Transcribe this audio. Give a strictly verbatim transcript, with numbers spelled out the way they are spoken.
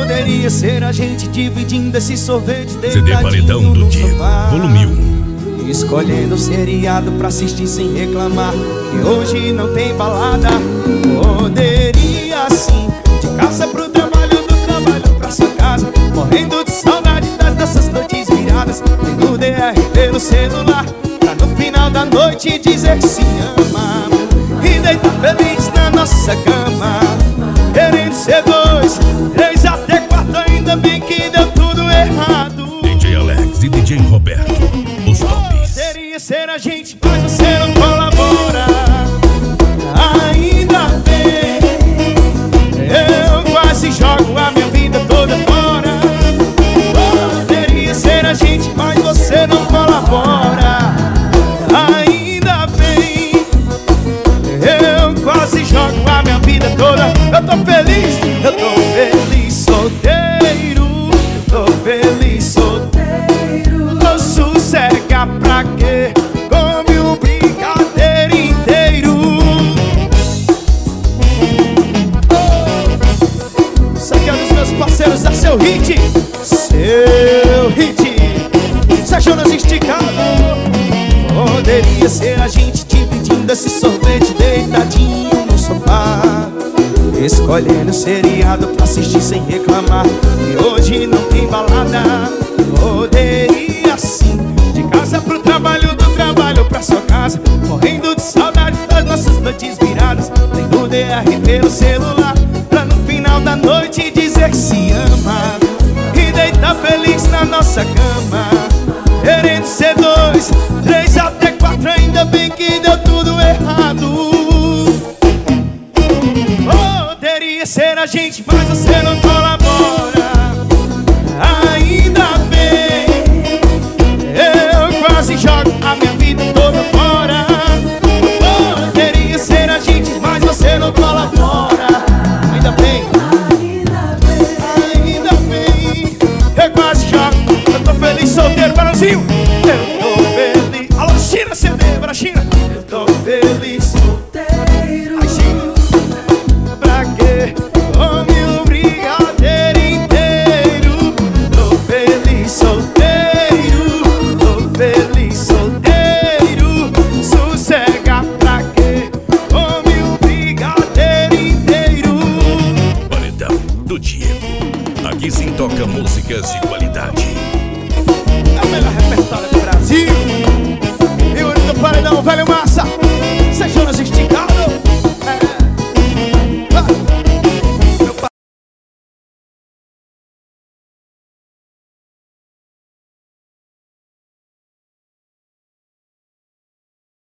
Poderia ser a gente dividindo esse sorvete C D Paredão do Diego, volume um. Escolhendo seriado pra assistir sem reclamar que hoje não tem balada. Poderia sim, de casa pro trabalho, do trabalho pra sua casa, morrendo de saudade das nossas noites viradas, tendo D R pelo celular, pra no final da noite dizer que se ama e deitar feliz na nossa cama, querendo ser dois, três até quatro, ainda bem que deu tudo errado. D J Alex e D J Roberto, os tops. Poderia ser a gente, mas você não colabora. Ainda bem, eu quase jogo a minha vida toda fora. Poderia ser a gente, mas você não colabora. Ainda bem, eu quase jogo a minha vida toda. Eu tô feliz, eu tô feliz solteiro. Eu tô feliz solteiro. Tô sossega pra quê? Come um brigadeiro inteiro. Oh. Isso aqui é dos meus parceiros da Seu Hit. Seu Hit Sajonas esticado. Poderia ser a gente dividindo esse sorvete deitadinho no sofá, escolhendo seriado pra assistir sem reclamar que hoje não tem balada. Poderia sim, de casa pro trabalho, do trabalho pra sua casa, morrendo de saudade das nossas noites viradas, tendo D R pelo celular, pra no final da noite dizer que se ama e deitar feliz na nossa cama, querendo ser dois, três até quatro, ainda bem que deu tudo errado. Poderia ser a gente, mas você não colabora. Ainda bem, eu quase jogo a minha vida toda fora. Poderia ser a gente, mas você não colabora. Ainda bem, ainda bem, eu quase jogo. Eu tô feliz solteiro, Barãozinho. Eu tô feliz. Alô, China, C D, para China. Eu tô feliz solteiro. Ai, China. Pra quê? Come um brigadeiro inteiro. Tô feliz solteiro. Tô feliz solteiro. Sossega pra quê? Come um brigadeiro inteiro. Paredão do Diego. Aqui sim toca músicas de qualidade.